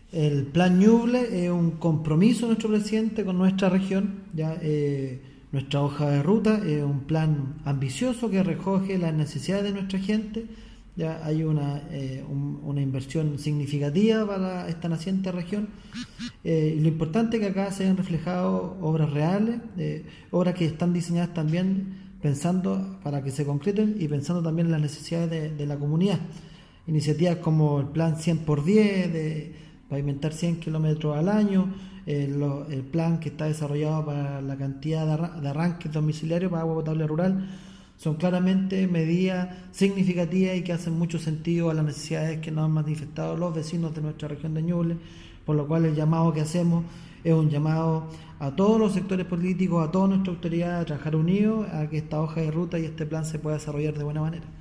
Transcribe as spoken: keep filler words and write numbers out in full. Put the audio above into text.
El plan Ñuble es un compromiso de nuestro presidente con nuestra región. Ya eh, Nuestra hoja de ruta es un plan ambicioso que recoge las necesidades de nuestra gente. Ya hay una, eh, un- una inversión significativa para esta naciente región. Eh, y lo importante es que acá se hayan reflejado obras reales, eh, obras que están diseñadas también pensando para que se concreten y pensando también en las necesidades de, de la comunidad. Iniciativas como el plan cien por diez, de pavimentar cien kilómetros al año, eh, lo- el plan que está desarrollado para la cantidad de, arra- de arranques domiciliarios para agua potable rural, son claramente medidas significativas y que hacen mucho sentido a las necesidades que nos han manifestado los vecinos de nuestra región de Ñuble, por lo cual el llamado que hacemos es un llamado a todos los sectores políticos, a toda nuestra autoridad a trabajar unidos, a que esta hoja de ruta y este plan se pueda desarrollar de buena manera.